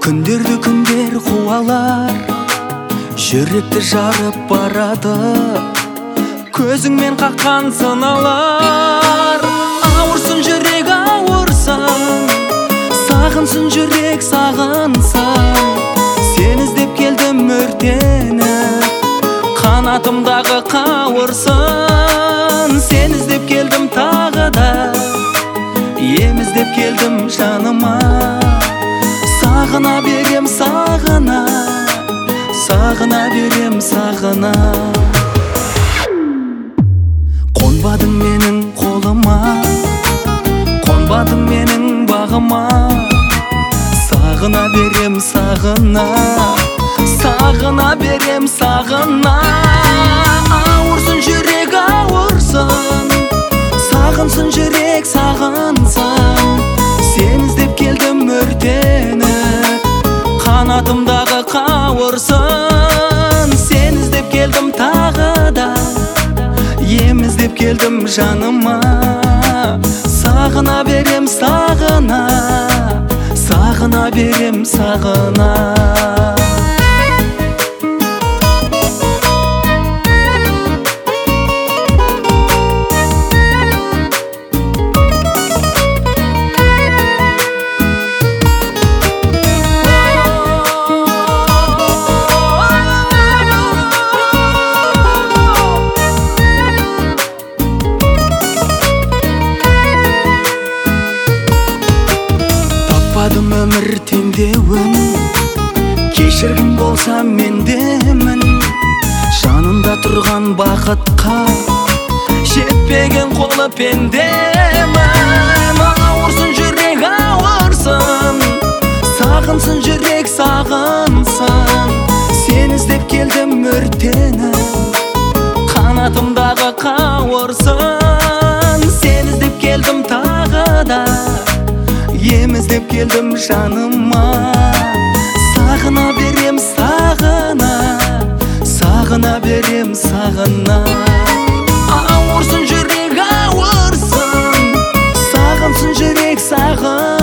Күндерді күндер қуалар, жүректі жарып барады. Көзіңмен қаққан сыналар, ауырсын жүрек ауырсын, сағынсын жүрек сағынсын. Сен іздеп келдім өртеніп, қанатымдағы қауырсын. Сен іздеп келдім тағы да, ем іздеп келдім жаныма. Сағына берем сағына, сағына берем сағына. Қонбадың менің қолыма, қонбадың менің бағыма. Сағына берем сағына, сағына берем сағына. Ауырсын жүрек ауырсын, сағынсын жүрек сағынсын. Сен іздеп келдім өртеніп, қанатымдағы қауырсын. Сен іздеп келдім тағы да, ем іздеп келдім жаныма. Сағына берем сағына, сағына берем сағына. Таппадым өмір теңдеуін, кешіргін болса мендемін. Жанында тұрған бақытқа жетпеген қолы пендемін. Ауырсын жүрек ауырсын, сағынсын жүрек сағынсын. Сен іздеп келдім өртеніп, қанатымдағы қауырсын. Сен іздеп келдім тағы да, ем іздеп келдім жаныма. Сағына берем сағына, сағына берем сағына. Ауырсын жүрек ауырсын, сағынсын жүрек сағынсын.